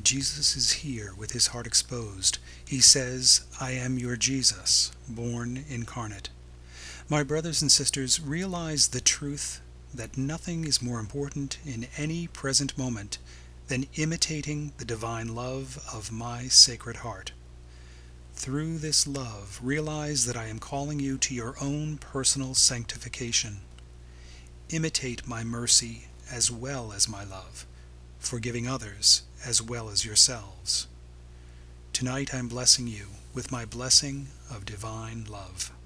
Jesus is here with his heart exposed. He says, I am your Jesus, born incarnate. My brothers and sisters, realize the truth that nothing is more important in any present moment than imitating the divine love of my Sacred Heart. Through this love, realize that I am calling you to your own personal sanctification. Imitate my mercy as well as my love, forgiving others as well as yourselves. Tonight I'm blessing you with my blessing of divine love.